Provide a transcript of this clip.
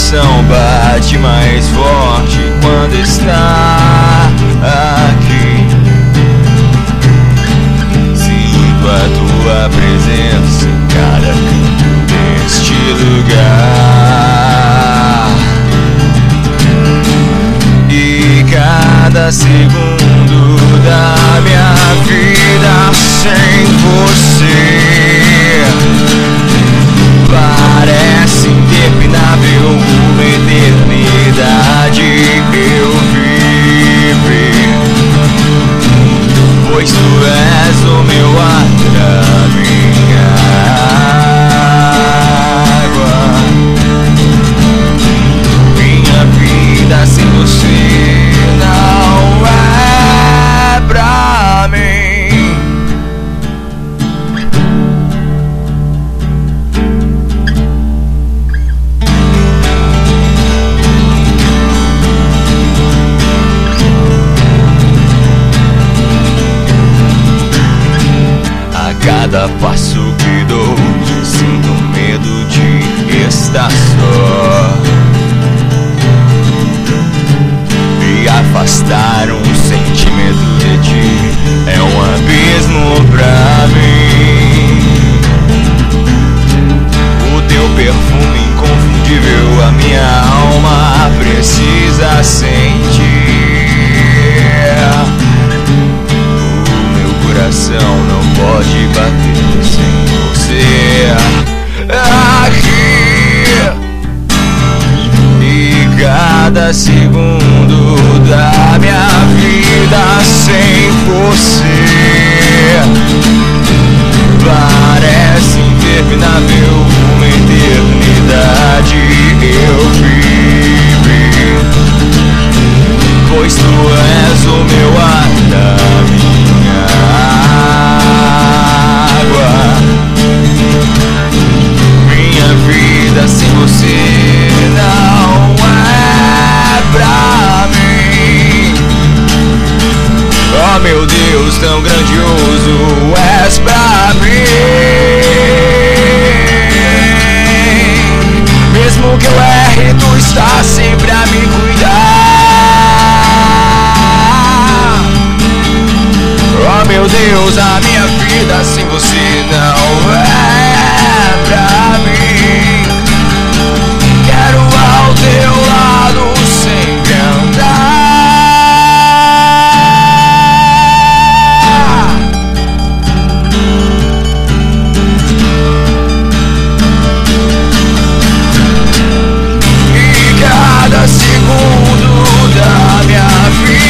coração bate mais forte quando está aqui. Sinto a tua presença em cada canto deste lugar, e cada segundo da minha vida sem você parece interminável, uma eternidade eu vivi, pois tu és o meu ar, a minha água. Minha vida sem você não é pra mim. Cada passo que dou, sinto medo de estar só, me afastar um sentimento de ti é um abismo pra mim. O teu perfume inconfundível a minha alma precisa sentir. Coração não pode bater sem você aqui, e cada segundo da minha vida sem você parece interminável, uma eternidade eu vivi, pois tu és o meu ar, da minha água. Minha vida sem você não é pra mim. Oh meu Deus, tão grandioso és pra mim. Mesmo que eu erre, tu estás sempre a me cuidar. Oh meu Deus, a minha vida sem você não é pra mim. Quero ao teu lado sempre andar. E cada segundo da minha vida